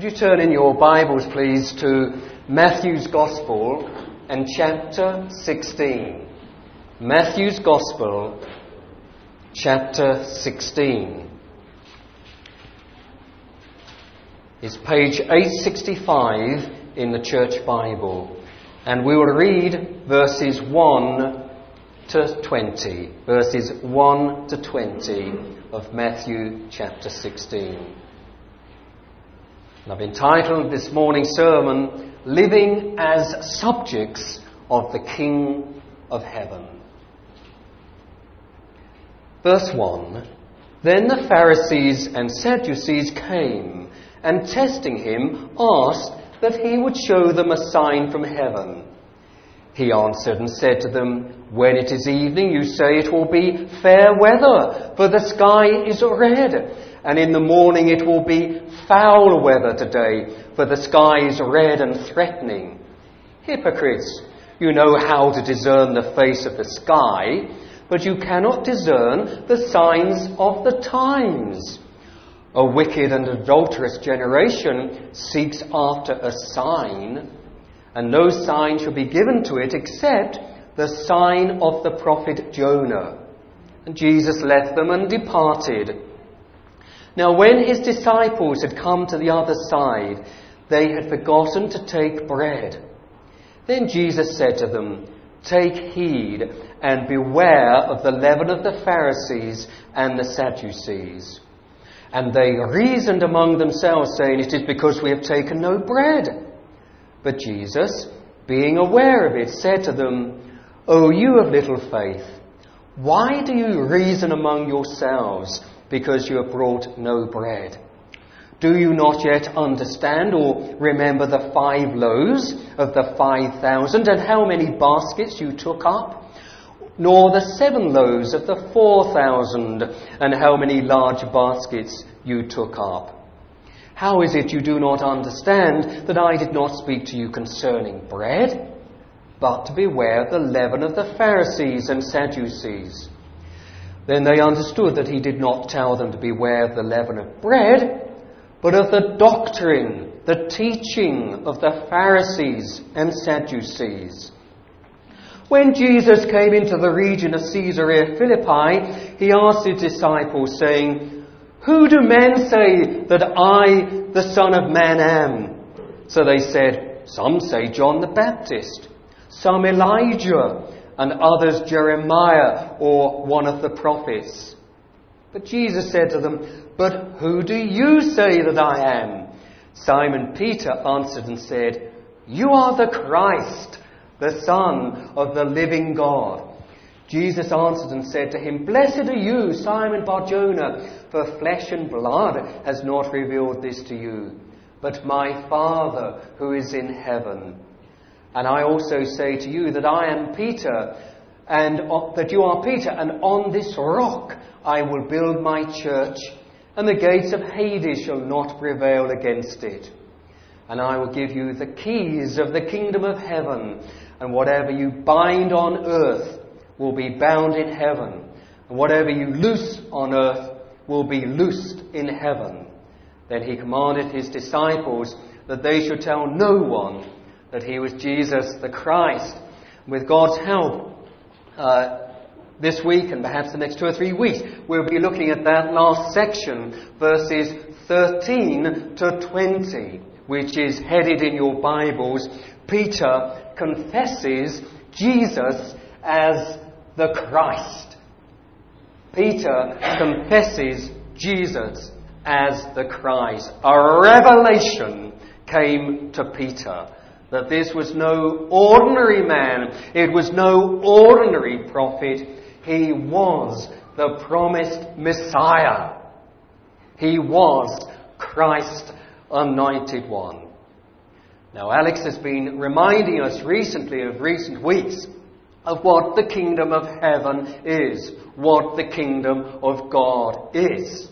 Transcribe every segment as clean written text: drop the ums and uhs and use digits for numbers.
Would you turn in your Bibles, please, to Matthew's Gospel and chapter 16. Matthew's Gospel, chapter 16. It's page 865 in the Church Bible. And we will read verses 1 to 20. Verses 1 to 20 of Matthew chapter 16. And I've entitled this morning's sermon, Living as Subjects of the King of Heaven. Verse 1. Then the Pharisees and Sadducees came, and testing him, asked that he would show them a sign from heaven. He answered and said to them, When it is evening, you say it will be fair weather, for the sky is red. And in the morning it will be foul weather today, for the sky is red and threatening. Hypocrites, you know how to discern the face of the sky, but you cannot discern the signs of the times. A wicked and adulterous generation seeks after a sign, and no sign shall be given to it except the sign of the prophet Jonah. And Jesus left them and departed. Now when his disciples had come to the other side, they had forgotten to take bread. Then Jesus said to them, Take heed and beware of the leaven of the Pharisees and the Sadducees. And they reasoned among themselves, saying, It is because we have taken no bread. But Jesus, being aware of it, said to them, O you of little faith, why do you reason among yourselves, because you have brought no bread? Do you not yet understand or remember the 5 loaves of the 5,000 and how many baskets you took up? Nor the 7 loaves of the 4,000 and how many large baskets you took up? How is it you do not understand that I did not speak to you concerning bread, but to beware of the leaven of the Pharisees and Sadducees? Then they understood that he did not tell them to beware of the leaven of bread, but of the doctrine, the teaching of the Pharisees and Sadducees. When Jesus came into the region of Caesarea Philippi, he asked his disciples, saying, Who do men say that I, the Son of Man, am? So they said, Some say John the Baptist, some Elijah, and others Jeremiah or one of the prophets. But Jesus said to them, But who do you say that I am? Simon Peter answered and said, You are the Christ, the Son of the living God. Jesus answered and said to him, Blessed are you, Simon Bar-Jonah, for flesh and blood has not revealed this to you, but my Father who is in heaven. And I also say to you that I am Peter, and that you are Peter, and on this rock I will build my church, and the gates of Hades shall not prevail against it. And I will give you the keys of the kingdom of heaven, and whatever you bind on earth will be bound in heaven, and whatever you loose on earth will be loosed in heaven. Then he commanded his disciples that they should tell no one that he was Jesus the Christ. With God's help, this week and perhaps the next 2 or 3 weeks, we'll be looking at that last section, verses 13 to 20, which is headed in your Bibles, Peter confesses Jesus as the Christ. Peter confesses Jesus as the Christ. A revelation came to Peter that this was no ordinary man. It was no ordinary prophet. He was the promised Messiah. He was Christ's anointed one. Now, Alex has been reminding us recently, of recent weeks, of what the kingdom of heaven is, what the kingdom of God is.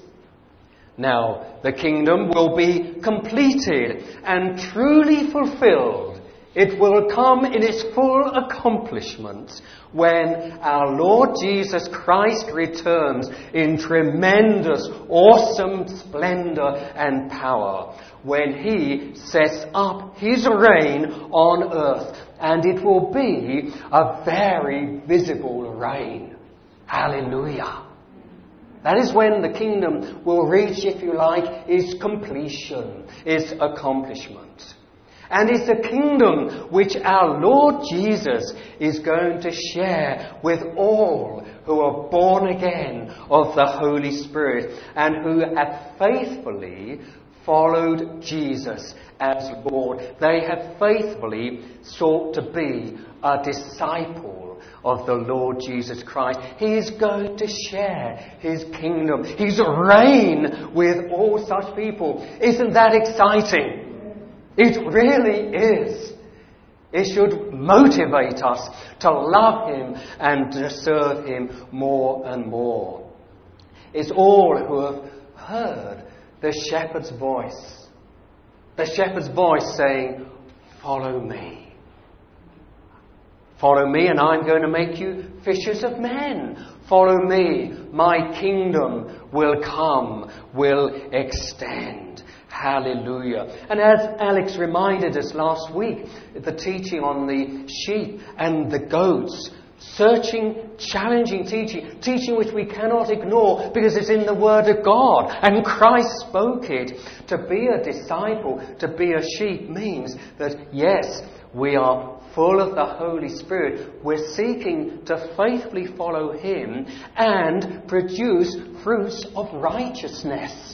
Now, the kingdom will be completed and truly fulfilled It will come in its full accomplishment when our Lord Jesus Christ returns in tremendous, awesome splendour and power, when he sets up his reign on earth. And it will be a very visible reign. Hallelujah. That is when the kingdom will reach, if you like, its completion, its accomplishment. And it's a kingdom which our Lord Jesus is going to share with all who are born again of the Holy Spirit and who have faithfully followed Jesus as Lord. They have faithfully sought to be a disciple of the Lord Jesus Christ. He is going to share his kingdom, his reign with all such people. Isn't that exciting? It really is. It should motivate us to love him and to serve him more and more. It's all who have heard the shepherd's voice. The shepherd's voice saying, "Follow me. Follow me and I'm going to make you fishers of men. Follow me. My kingdom will come, will extend." Hallelujah. And as Alex reminded us last week, the teaching on the sheep and the goats, searching, challenging teaching which we cannot ignore because it's in the Word of God and Christ spoke it. To be a disciple, to be a sheep means that yes, we are full of the Holy Spirit. We're seeking to faithfully follow him and produce fruits of righteousness.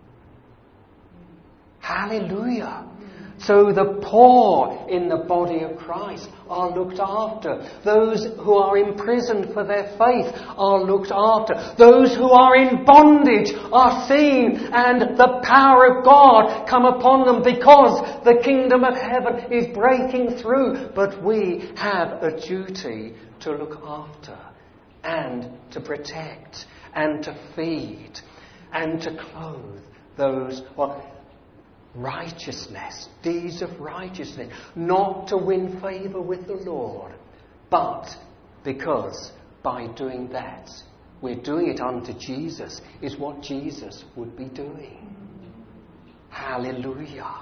Hallelujah. So the poor in the body of Christ are looked after. Those who are imprisoned for their faith are looked after. Those who are in bondage are seen and the power of God come upon them because the kingdom of heaven is breaking through. But we have a duty to look after and to protect and to feed and to clothe those. Righteousness, deeds of righteousness, not to win favour with the Lord, but because by doing that, we're doing it unto Jesus, is what Jesus would be doing. Hallelujah.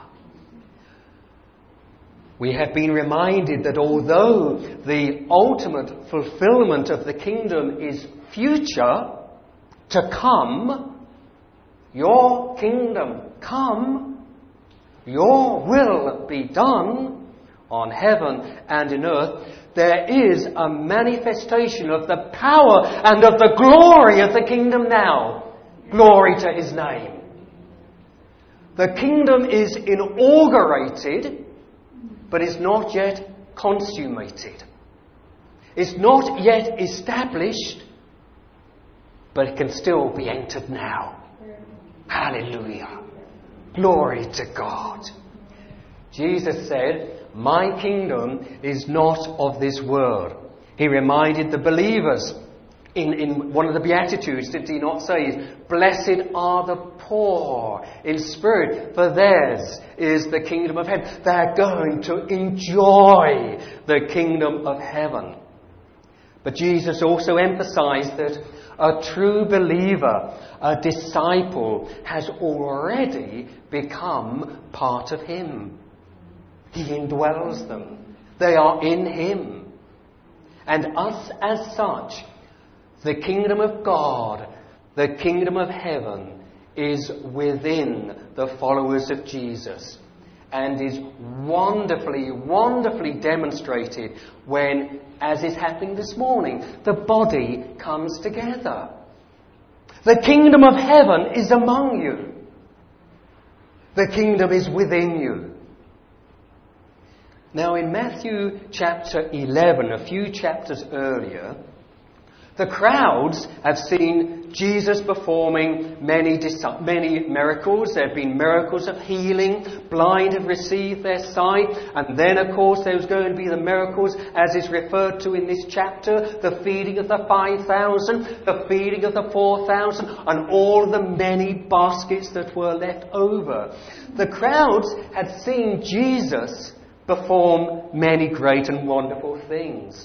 We have been reminded that although the ultimate fulfilment of the kingdom is future, to come, your kingdom come, your will be done on heaven and in earth, there is a manifestation of the power and of the glory of the kingdom now. Glory to his name. The kingdom is inaugurated, but is not yet consummated. It's not yet established, but it can still be entered now. Hallelujah. Glory to God. Jesus said, "My kingdom is not of this world." He reminded the believers in one of the Beatitudes, did he not say, "Blessed are the poor in spirit, for theirs is the kingdom of heaven." They're going to enjoy the kingdom of heaven. But Jesus also emphasized that a true believer, a disciple, has already become part of him. He indwells them. They are in him. And us as such, the kingdom of God, the kingdom of heaven, is within the followers of Jesus and is wonderfully, wonderfully demonstrated when, as is happening this morning, the body comes together. The kingdom of heaven is among you. The kingdom is within you. Now in Matthew chapter 11, a few chapters earlier, the crowds have seen Jesus performing many miracles. There have been miracles of healing. Blind have received their sight. And then, of course, there was going to be the miracles, as is referred to in this chapter, the feeding of the 5,000, the feeding of the 4,000, and all the many baskets that were left over. The crowds had seen Jesus perform many great and wonderful things.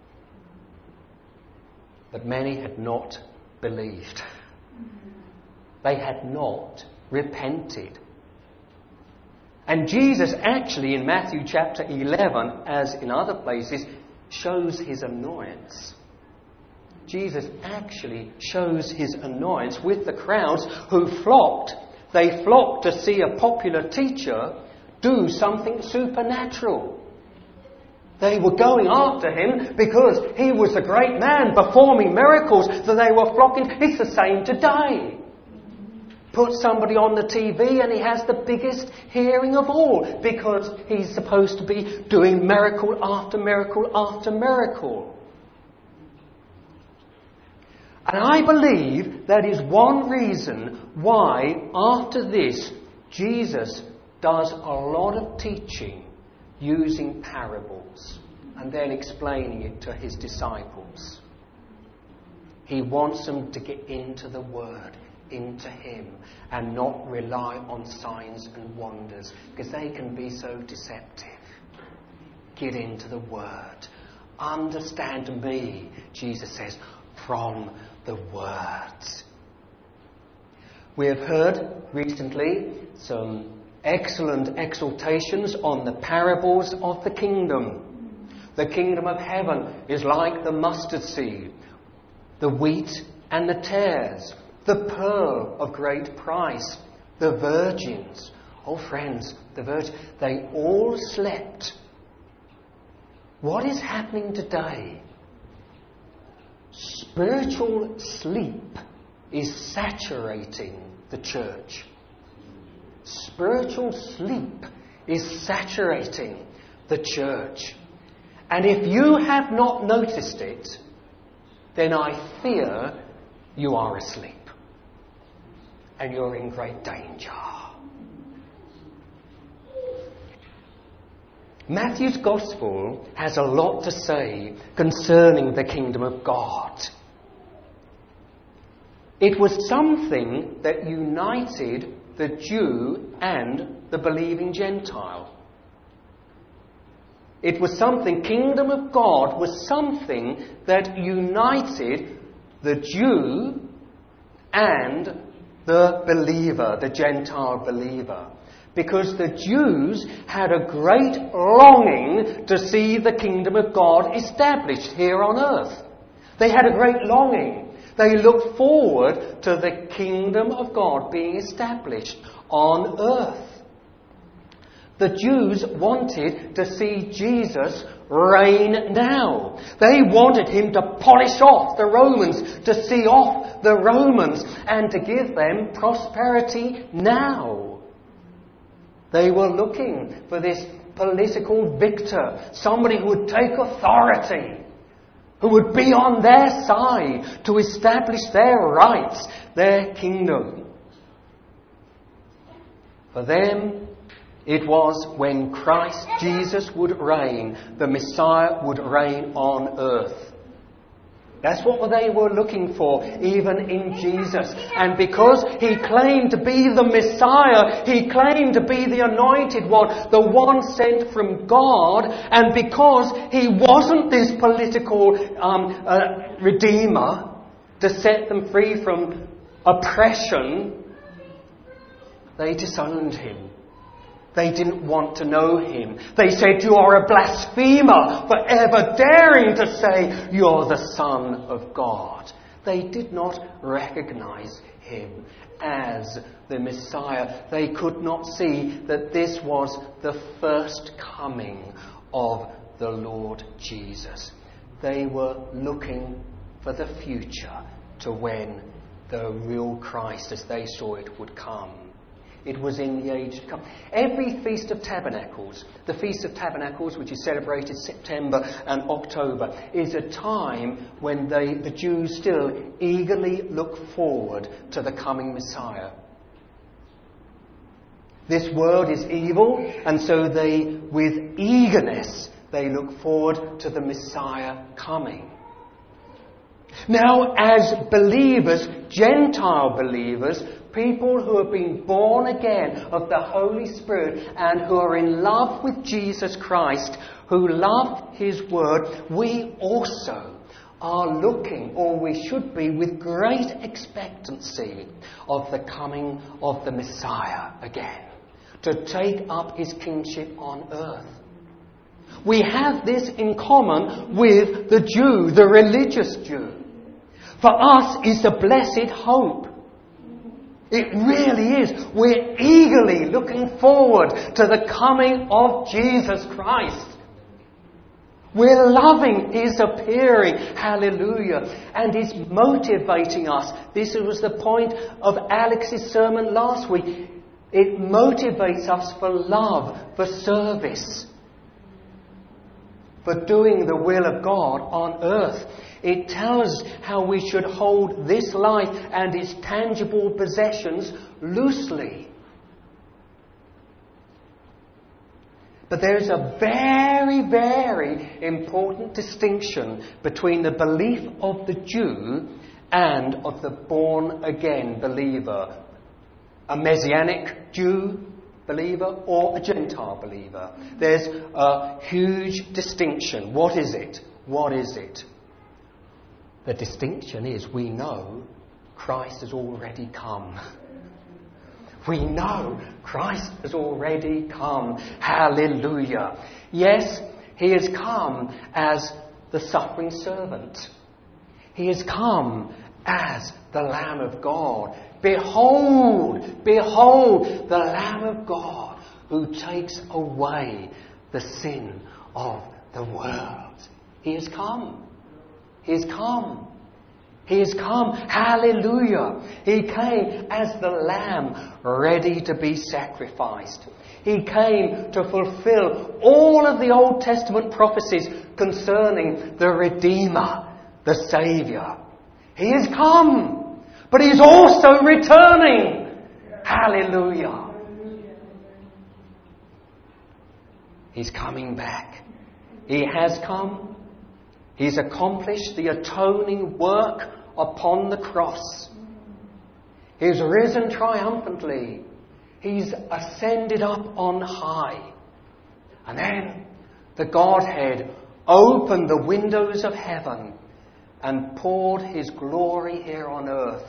But many had not believed. They had not repented. And Jesus actually in Matthew chapter 11, as in other places, shows his annoyance. Jesus actually shows his annoyance with the crowds who flocked. They flocked to see a popular teacher do something supernatural. They were going after him because he was a great man performing miracles, so they were flocking. It's the same today. Put somebody on the TV and he has the biggest hearing of all because he's supposed to be doing miracle after miracle after miracle. And I believe that is one reason why after this Jesus does a lot of teaching using parables and then explaining it to his disciples. He wants them to get into the Word, into him, and not rely on signs and wonders because they can be so deceptive. Get into the Word. Understand me, Jesus says, from the words. We have heard recently some excellent exhortations on the parables of the kingdom. The kingdom of heaven is like the mustard seed, the wheat and the tares, the pearl of great price, the virgins. Oh friends, the virgins, they all slept. What is happening today? Spiritual sleep is saturating the church. Spiritual sleep is saturating the church. And if you have not noticed it, then I fear you are asleep. And you're in great danger. Matthew's Gospel has a lot to say concerning the kingdom of God. It was something that united the Jew and the believing Gentile. It was something, kingdom of God was something that united the Jew and the believer, the Gentile believer. Because the Jews had a great longing to see the kingdom of God established here on earth. They had a great longing. They looked forward to the kingdom of God being established on earth. The Jews wanted to see Jesus reign now. They wanted him to polish off the Romans, to see off the Romans, and to give them prosperity now. They were looking for this political victor, somebody who would take authority, who would be on their side to establish their rights, their kingdom. For them, it was when Christ Jesus would reign, the Messiah would reign on earth. That's what they were looking for, even in Jesus. And because he claimed to be the Messiah, he claimed to be the anointed one, the one sent from God, and because he wasn't this political redeemer to set them free from oppression, they disowned him. They didn't want to know him. They said, "You are a blasphemer for ever daring to say you're the Son of God." They did not recognize him as the Messiah. They could not see that this was the first coming of the Lord Jesus. They were looking for the future to when the real Christ, as they saw it, would come. It was in the age to come. Every Feast of Tabernacles, the Feast of Tabernacles, which is celebrated September and October, is a time when the Jews still eagerly look forward to the coming Messiah. This world is evil, and so they, with eagerness, they look forward to the Messiah coming. Now, as believers, Gentile believers, people who have been born again of the Holy Spirit and who are in love with Jesus Christ, who love His Word, we also are looking, or we should be, with great expectancy of the coming of the Messiah again, to take up His kingship on earth. We have this in common with the Jew, the religious Jew. For us is the blessed hope. It really is. We're eagerly looking forward to the coming of Jesus Christ. We're loving His appearing. Hallelujah. And He's motivating us. This was the point of Alex's sermon last week. It motivates us for love, for service, for doing the will of God on earth. It tells how we should hold this life and its tangible possessions loosely. But there is a very, very important distinction between the belief of the Jew and of the born-again believer. A Messianic Jew believer or a Gentile believer. There's a huge distinction. What is it? What is it? The distinction is we know Christ has already come. We know Christ has already come. Hallelujah. Yes, He has come as the suffering servant. He has come as the Lamb of God. Behold, behold the Lamb of God who takes away the sin of the world. He has come. He has come. He has come. Hallelujah. He came as the Lamb ready to be sacrificed. He came to fulfill all of the Old Testament prophecies concerning the Redeemer, the Saviour. He has come, but He is also returning. Hallelujah. He's coming back. He has come. He's accomplished the atoning work upon the cross. He's risen triumphantly. He's ascended up on high. And then the Godhead opened the windows of heaven and poured His glory here on earth.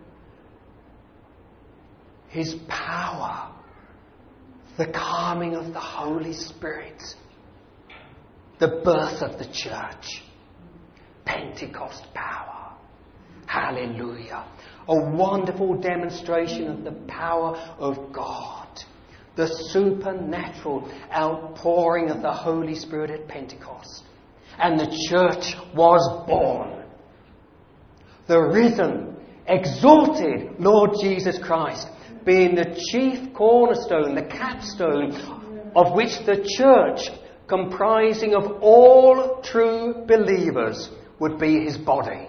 His power, the coming of the Holy Spirit, the birth of the church. Pentecost power. Hallelujah. A wonderful demonstration of the power of God. The supernatural outpouring of the Holy Spirit at Pentecost. And the church was born. The risen, exalted Lord Jesus Christ being the chief cornerstone, the capstone of which the church, comprising of all true believers, would be His body.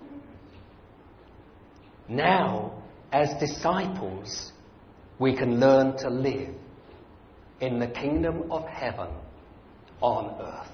Now, as disciples, we can learn to live in the kingdom of heaven on earth.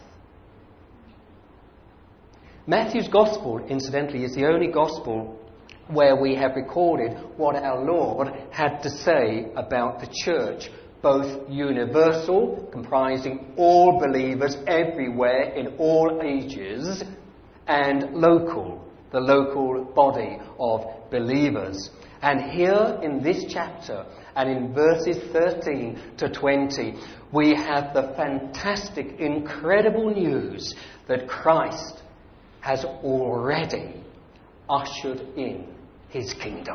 Matthew's Gospel, incidentally, is the only Gospel where we have recorded what our Lord had to say about the church, both universal, comprising all believers everywhere in all ages, and local, the local body of believers. And here in this chapter, and in verses 13 to 20, we have the fantastic, incredible news that Christ has already ushered in His kingdom.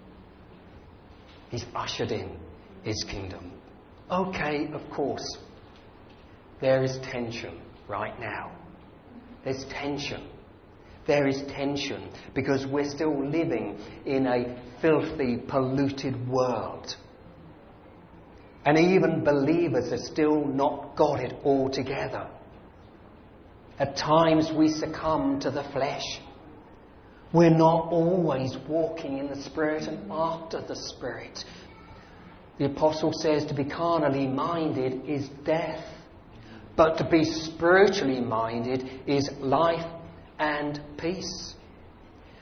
He's ushered in His kingdom. Okay, of course, there is tension right now. There's tension. There is tension because we're still living in a filthy, polluted world. And even believers have still not got it all together. At times we succumb to the flesh. We're not always walking in the Spirit and after the Spirit. The Apostle says to be carnally minded is death, but to be spiritually minded is life and peace.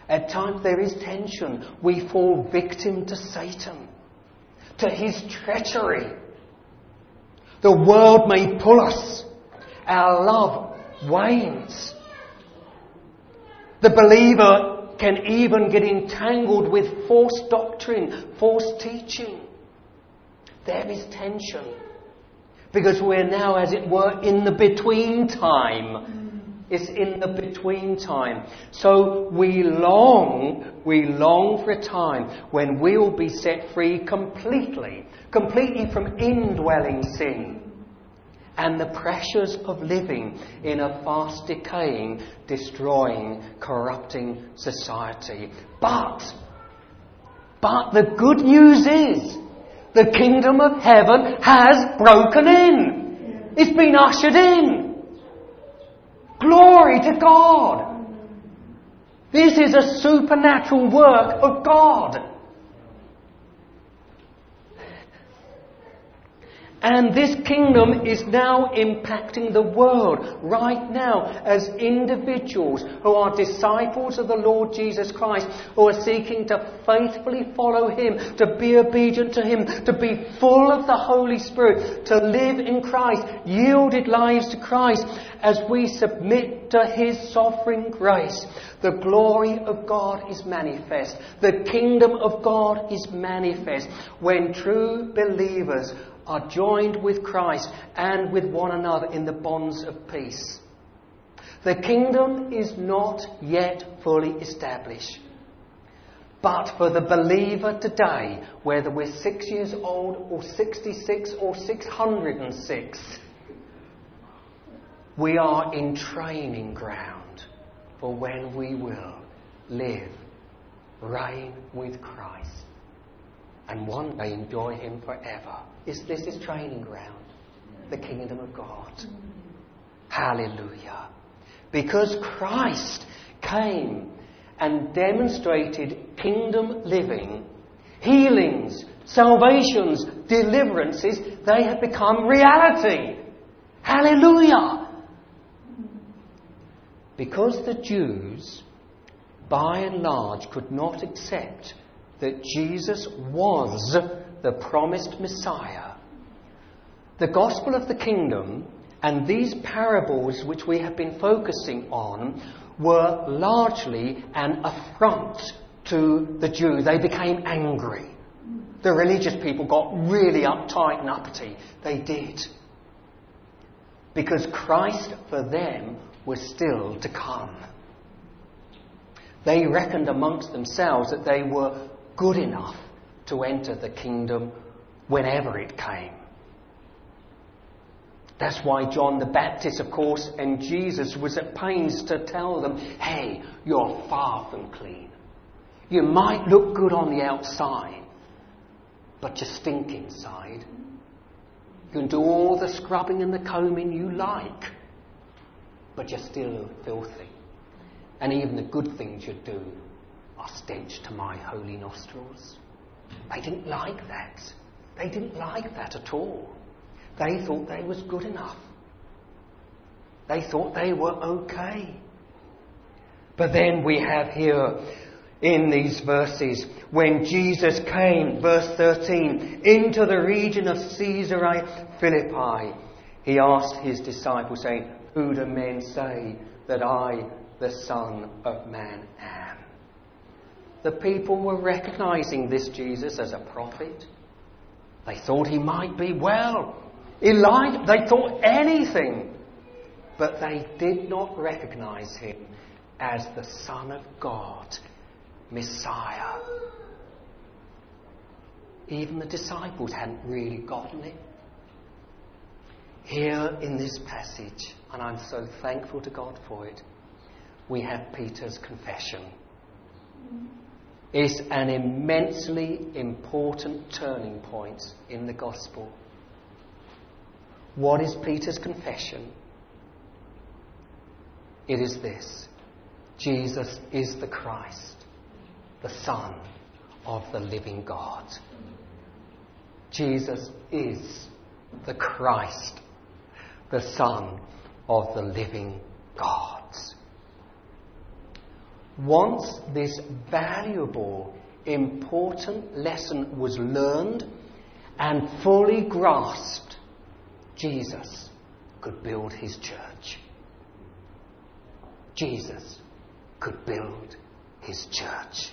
At times there is tension. We fall victim to Satan, to his treachery. The world may pull us. Our love wanes. The believer can even get entangled with false doctrine, false teaching. There is tension. Because we're now, as it were, in the between time. It's in the between time. So we long for a time when we'll be set free completely from indwelling sin and the pressures of living in a fast decaying, destroying, corrupting society. But the good news is the kingdom of heaven has broken in. It's been ushered in. Glory to God. This is a supernatural work of God. And this kingdom is now impacting the world right now as individuals who are disciples of the Lord Jesus Christ, who are seeking to faithfully follow Him, to be obedient to Him, to be full of the Holy Spirit, to live in Christ, yielded lives to Christ as we submit to His sovereign grace. The glory of God is manifest. The kingdom of God is manifest when true believers are joined with Christ and with one another in the bonds of peace. The kingdom is not yet fully established. But for the believer today, whether we're 6 years old or 66 or 606, we are in training ground for when we will live, reign with Christ, and one day enjoy Him forever. This is training ground, the kingdom of God. Hallelujah. Because Christ came and demonstrated kingdom living, healings, salvations, deliverances, they have become reality. Hallelujah. Because the Jews, by and large, could not accept that Jesus was the promised Messiah, the gospel of the kingdom and these parables which we have been focusing on were largely an affront to the Jew. They became angry. The religious people got really uptight and uppity. They did. Because Christ for them was still to come. They reckoned amongst themselves that they were good enough to enter the kingdom whenever it came. That's why John the Baptist, of course, and Jesus was at pains to tell them, hey, you're far from clean. You might look good on the outside, but you stink inside. You can do all the scrubbing and the combing you like, but you're still filthy. And even the good things you do are stench to my holy nostrils. They didn't like that. They didn't like that at all. They thought they was good enough. They thought they were okay. But then we have here in these verses, when Jesus came, verse 13, into the region of Caesarea Philippi, He asked His disciples, saying, who do men say that I, the Son of Man, am? The people were recognizing this Jesus as a prophet. They thought He might be, Elijah. They thought anything. But they did not recognize Him as the Son of God, Messiah. Even the disciples hadn't really gotten it. Here in this passage, and I'm so thankful to God for it, we have Peter's confession. It's an immensely important turning point in the gospel. What is Peter's confession? It is this: Jesus is the Christ, the Son of the living God. Jesus is the Christ, the Son of the living God. once this valuable, important lesson was learned and fully grasped, Jesus could build his church. Jesus could build his church.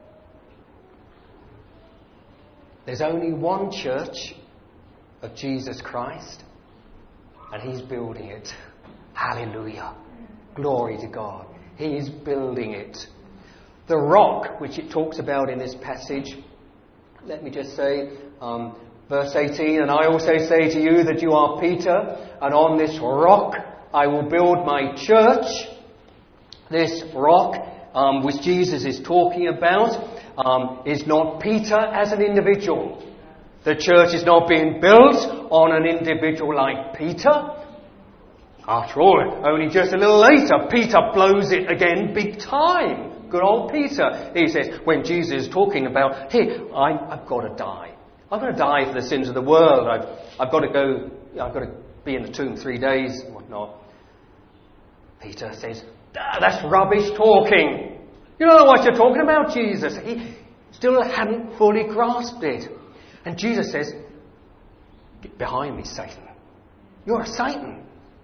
There's only one church of Jesus Christ, and he's building it. Hallelujah. Glory to God. He is building it. The rock, which it talks about in this passage, let me just say, verse 18, and I also say to you that you are Peter, and on this rock I will build my church. This rock, which Jesus is talking about, is not Peter as an individual. The church is not being built on an individual like Peter. After all, only just a little later, Peter blows it again big time. Good old Peter. He says, when Jesus is talking about, hey, I've got to die. I've got to die for the sins of the world. I've got to be in the tomb 3 days and whatnot. Peter says, that's rubbish talking. You don't know what you're talking about, Jesus. He still hadn't fully grasped it. And Jesus says, get behind me, Satan. You're a Satan.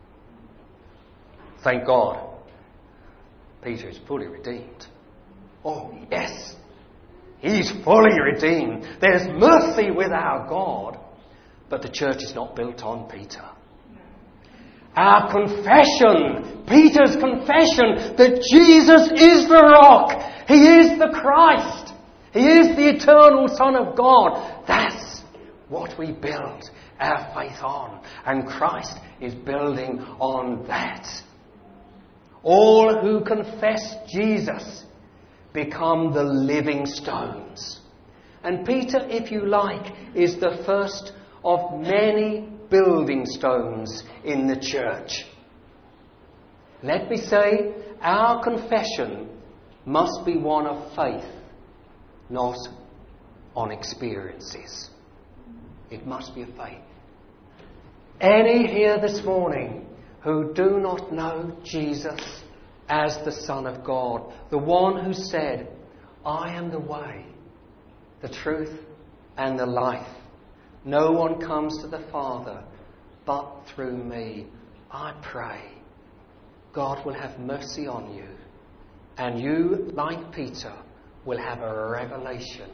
Thank God, Peter is fully redeemed. Oh, yes, he's fully redeemed. There's mercy with our God, but the church is not built on Peter. Our confession, Peter's confession that Jesus is the rock, he is the Christ, he is the eternal Son of God. That's what we build our faith on, and Christ is building on that. All who confess Jesus become the living stones. And Peter, if you like, is the first of many building stones in the church. Let me say, our confession must be one of faith, not on experiences. It must be of faith. Any here this morning who do not know Jesus as the Son of God, the one who said, I am the way, the truth and the life. No one comes to the Father but through me. I pray God will have mercy on you, and you, like Peter, will have a revelation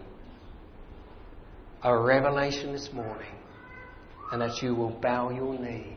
this morning, and that you will bow your knee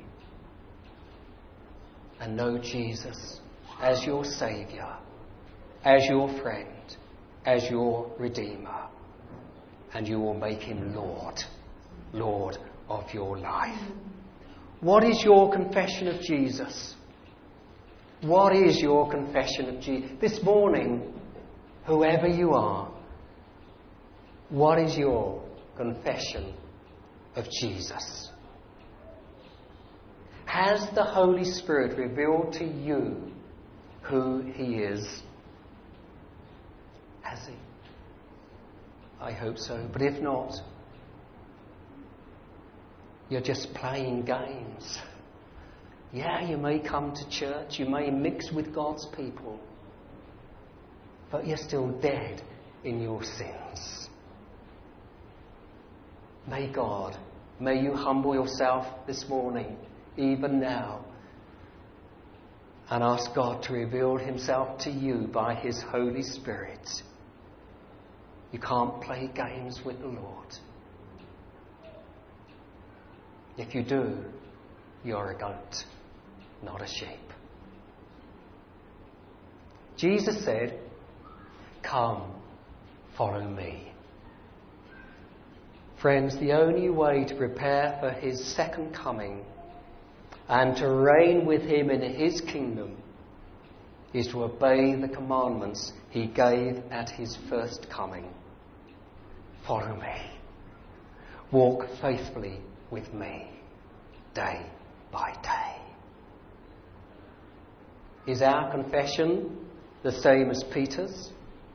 and know Jesus as your Saviour, as your friend, as your Redeemer, and you will make him Lord of your life. What is your confession of Jesus? What is your confession of Jesus? This morning, whoever you are, what is your confession of Jesus? Has the Holy Spirit revealed to you who he is? Has he? I hope so. But if not, you're just playing games. Yeah, you may come to church, you may mix with God's people, but you're still dead in your sins. May you humble yourself this morning, even now, and ask God to reveal himself to you by his Holy Spirit. You can't play games with the Lord. If you do, you're a goat, not a sheep. Jesus said, come, follow me. Friends, the only way to prepare for his second coming and to reign with him in his kingdom is to obey the commandments he gave at his first coming. Follow me. Walk faithfully with me day by day. Is our confession the same as Peter's?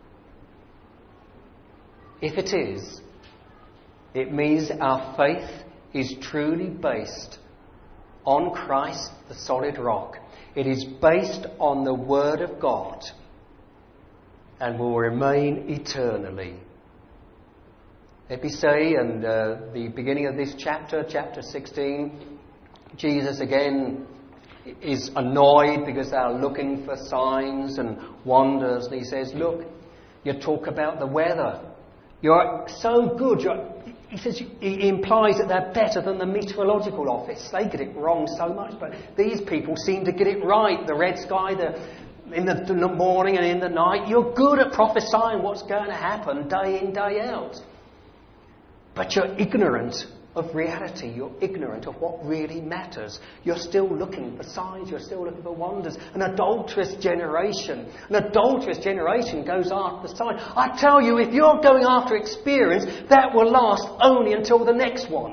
If it is, it means our faith is truly based on Christ, the solid rock. It is based on the Word of God. and will remain eternally. Let me say, and the beginning of this chapter, chapter 16, Jesus again is annoyed because they are looking for signs and wonders. And he says, look, you talk about the weather. You're so good. He implies that they're better than the meteorological office. They get it wrong so much, but these people seem to get it right. The red sky, in the morning and in the night. You're good at prophesying what's going to happen day in, day out. But you're ignorant of reality. You're ignorant of what really matters. You're still looking for signs. You're still looking for wonders. An adulterous generation. An adulterous generation goes after signs. I tell you, if you're going after experience, that will last only until the next one.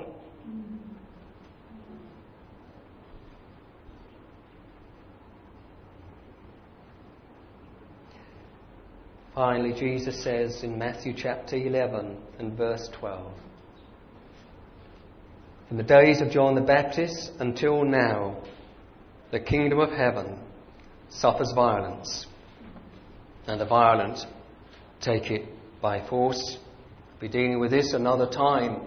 Finally, Jesus says in Matthew chapter 11 and verse 12, "From the days of John the Baptist until now, the kingdom of heaven suffers violence, and the violent take it by force." I'll be dealing with this another time.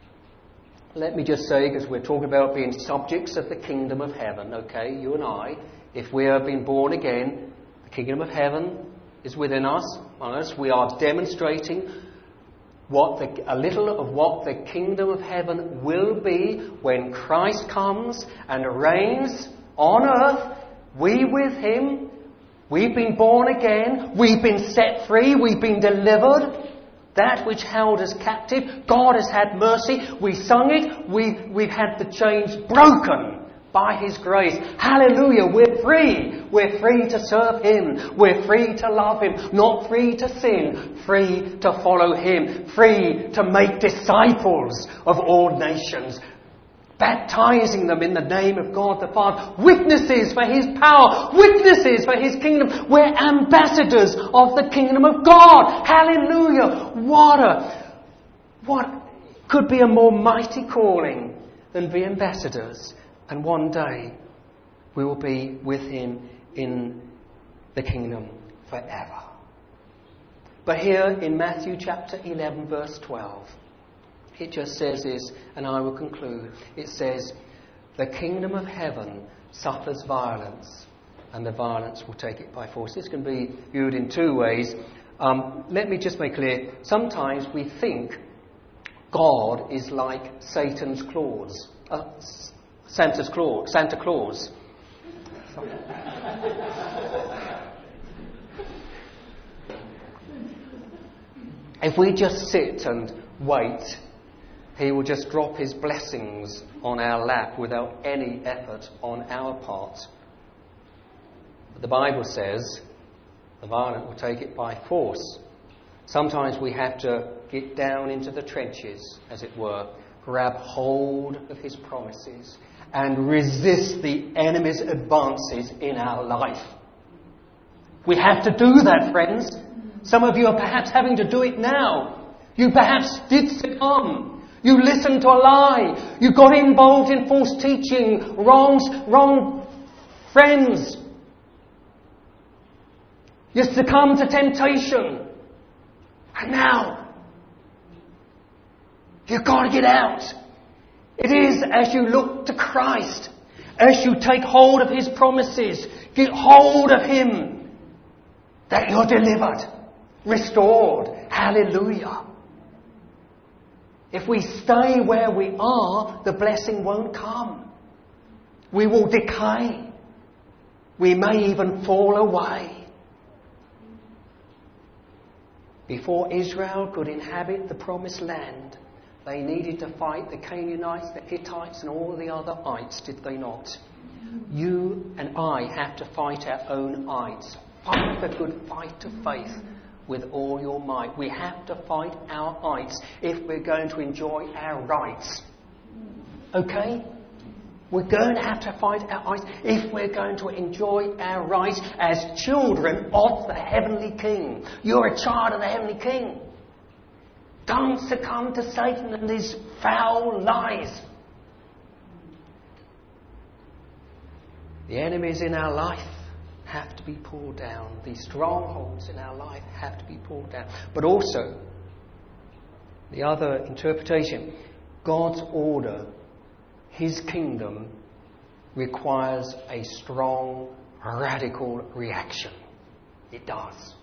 Let me just say, because we're talking about being subjects of the kingdom of heaven, okay, you and I, if we have been born again, the kingdom of heaven is within us, among us. We are demonstrating a little of what the kingdom of heaven will be when Christ comes and reigns on earth. We with him. We've been born again. We've been set free. We've been delivered. That which held us captive, God has had mercy. We sung it. We've had the chains broken by his grace. Hallelujah. We're free. We're free to serve him. We're free to love him. Not free to sin. Free to follow him. Free to make disciples of all nations. Baptizing them in the name of God the Father. Witnesses for his power. Witnesses for his kingdom. We're ambassadors of the kingdom of God. Hallelujah. What could be a more mighty calling than be ambassadors? And one day we will be with him in the kingdom forever. But here in Matthew chapter 11 verse 12, it just says this, and I will conclude. It says, "The kingdom of heaven suffers violence, and the violence will take it by force." This can be viewed in two ways. Let me just make clear. Sometimes we think God is like Satan's claws. Santa Claus. If we just sit and wait, he will just drop his blessings on our lap without any effort on our part. But the Bible says the violent will take it by force. Sometimes we have to get down into the trenches, as it were, grab hold of his promises and resist the enemy's advances in our life. We have to do that, friends. Some of you are perhaps having to do it now. You perhaps did succumb. You listened to a lie. You got involved in false teaching, wrong friends. You succumbed to temptation. And now, you've got to get out. It is as you look to Christ, as you take hold of his promises, get hold of him, that you're delivered, restored. Hallelujah. If we stay where we are, the blessing won't come. We will decay. We may even fall away. Before Israel could inhabit the promised land, they needed to fight the Canaanites, the Hittites and all the other ites, did they not? You and I have to fight our own ites. Fight the good fight of faith with all your might. We have to fight our ites if we're going to enjoy our rights. Okay? We're going to have to fight our ites if we're going to enjoy our rights as children of the Heavenly King. You're a child of the Heavenly King. Don't succumb to Satan and his foul lies. The enemy's in our life. have to be pulled down. These strongholds in our life have to be pulled down. But also, the other interpretation, God's order, His kingdom, requires a strong, radical reaction. It does.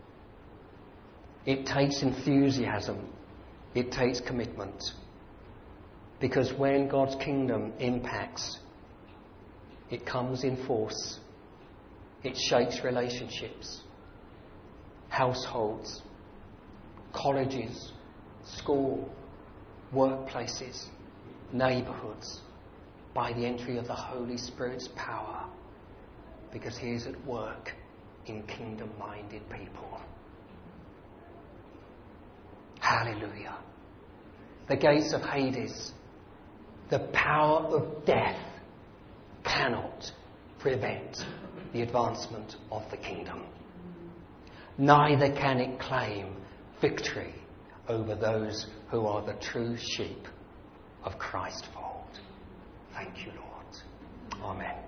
It takes enthusiasm. It takes commitment. Because when God's kingdom impacts, it comes in force. It shakes relationships, households, colleges, school, workplaces, neighbourhoods, by the entry of the Holy Spirit's power, because He is at work in kingdom-minded people. Hallelujah. The gates of Hades, the power of death, cannot prevent the advancement of the kingdom. Neither can it claim victory over those who are the true sheep of Christ's fold. Thank you, Lord. Amen.